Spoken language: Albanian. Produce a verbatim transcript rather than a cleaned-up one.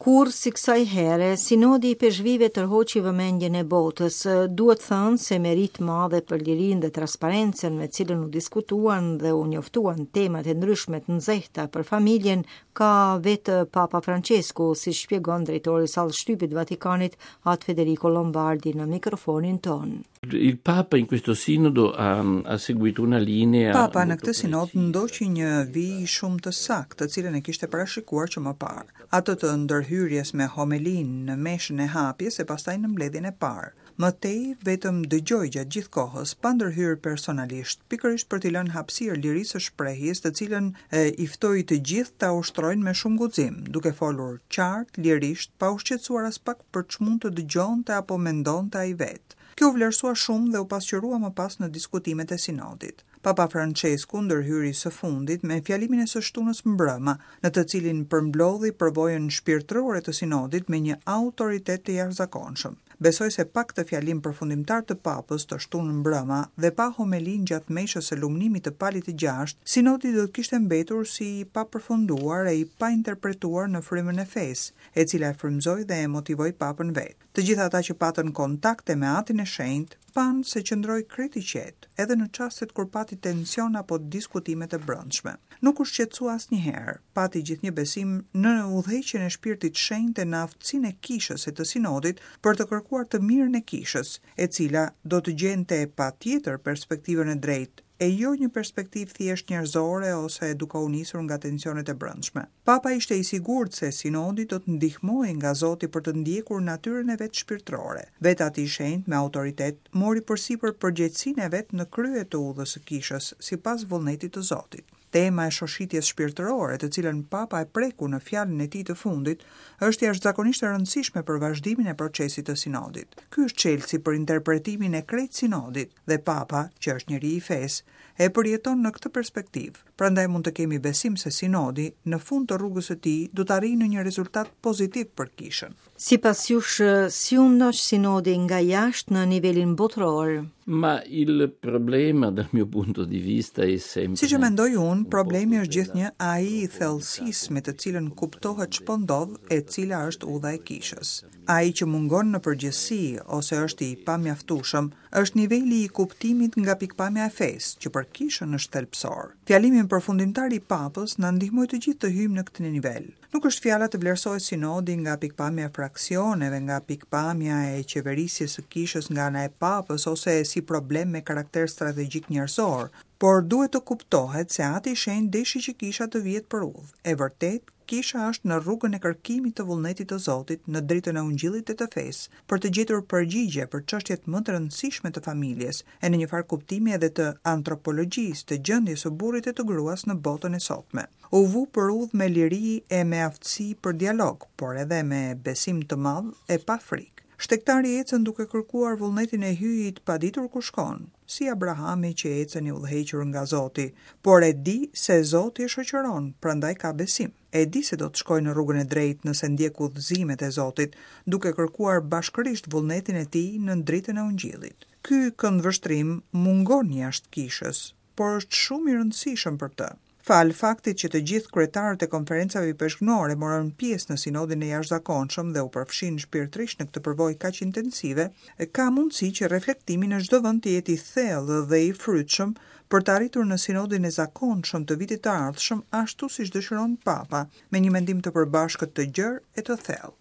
Kur si kësaj here, sinodi i peshvive tërhoqi vëmendjen e botës, duhet thënë se me rit madhe për lirinë dhe transparencën me cilën u diskutuan dhe u njoftuan temat e ndryshme të nxehta për familjen, ka vetë Papa Francesku, si shpjegon drejtori i sallës shtypit Vatikanit, atë Federico Lombardi në mikrofonin ton. Il Papa in questo sinodo ha, ha seguito una linea. Papa në këtë sinod ndoqi një vijë shumë të saktë, të cilën e kishte parashikuar që më parë. Ato të ndërhyrjes me homelinë në meshën e hapjes e pastaj në mbledhjen e parë. Mëtej vetëm dëgjoj gjatë gjithë kohës, pa ndërhyrë personalisht, pikërisht për t'i lënë hapësirë lirisë së shprehjes, të cilën e, i ftoi të gjithë ta ushtrojnë me shumë guxim, duke folur qartë, lirisht, pa u shqetësuar as pak për ç'mund të dëgjonte apo mendonte ai vetë. Kjo u vlerësua shumë dhe u pasqyrua më pas në diskutimet e sinodit. Papa Francesku ndërhyri së fundit me fjalimin e së shtunës mbrëma, në të cilin përmblodhi përvojën shpirtërore të sinodit me një autoritet të jashtëzakonshëm. Besoj se pa këtë fjalim përfundimtar të papës të shtunën mbrëma dhe pa homelin gjatë meshës së lumnimit të palit të gjashtë, sinodi do të kishte mbetur si i pa përfunduar e i pa interpretuar në frymën e fesë, e cila e frymëzoi dhe e motivoi papën vetë. Të gjithë ata që patën kontakte me atin e shenjtë panë se qëndroi krejt i qetë, edhe në çastet kur pati tension apo diskutime të brendshme. Nuk u shqetësua asnjëherë, pati gjithnjë besim në udhëheqjen e shpirtit shenjtë në aftësinë e kishës e të sinodit për të kërkuar të mirën e kishës, e cila do të gjente patjetër perspektivën e drejtë, e jo një perspektivë thjesht njerëzore ose duke u nisur nga tensionet e brendshme. Papa ishte i sigurt se sinodi do të ndihmojë nga Zoti për të ndjekur natyrën e vet shpirtërore. Vetë ati i shenjtë me autoritet mori përsipër përgjegjësinë e vet në krye të udhës së kishës, sipas vullnetit të Zotit. Tema e shoshitjes shpirtërore, të cilën Papa e preku në fjalën e tij të fundit, është jashtëzakonisht e rëndësishme për vazhdimin e procesit të sinodit. Ky është çelësi për interpretimin e krejt sinodit dhe Papa, që është njeri i fesë, e përjeton në këtë perspektivë. Prandaj mund të kemi besim se sinodi, në fund të rrugës së tij, do të arrijë në një rezultat pozitiv për kishën. Sipas jush, si u ndoq sinodi nga jashtë në nivelin botëror? Ma il problema dal mio punto di vista è sempre. Si që mendoj unë, problemi është gjithnjë ai i thellësisë me të cilën kuptohet ç'po ndodh e cila është udha e kishës. Ai që mungon në përgjithësi ose është i pamjaftueshëm, është niveli i kuptimit nga pikpamja e fesë, që për kishën është thelbësor. Fjalimin përfundimtar i Papës na ndihmoi të gjithë të hyjmë në këtë nivel. Nuk është fjala të vlerësohet sinodi nga pikpamja e fraksioneve, nga pikpamja e qeverisjes së kishës nga ana e Papës ose si problem me karakter strategjik njerëzor, por duhet të kuptohet se ati i shenjtë deshi që kisha të vihet për udhë. E vërtet, kisha është në rrugën e kërkimit të vullnetit të Zotit në dritën e ungjillit e të fesë, për të gjetur përgjigje për çështjet më të rëndësishme të familjes, e në një farë kuptimi edhe të antropologjisë të gjendjes së burrit e të gruas në botën e sotme. U vu për udhë me liri e me aftësi për dialog, por edhe me besim të madh e pa frikë. Shtegtari ecën duke kërkuar vullnetin e hyjit pa ditur ku shkon, si Abrahami që ecën i udhëhequr nga Zoti, por e di se Zoti e shoqëron, prandaj ka besim. E di se do të shkojë në rrugën e drejtë nëse ndjek udhëzimet e Zotit, duke kërkuar bashkërisht vullnetin e tij në dritën e ungjillit. Ky këndvështrim mungon jashtë kishës, por është shumë i rëndësishëm për të. Fal faktit që të gjithë kryetarët e konferencave peshkënore morën pjesë në sinodin e jashtëzakonshëm dhe u përfshin shpirtërisht në këtë përvojë kaq intensive, ka mundësi që reflektimi në çdo vend të jetë i thellë dhe i frytshëm për të arritur në sinodin e zakonshëm të vitit të ardhshëm ashtu siç dëshiron Papa, me një mendim të përbashkët të gjerë e të thellë.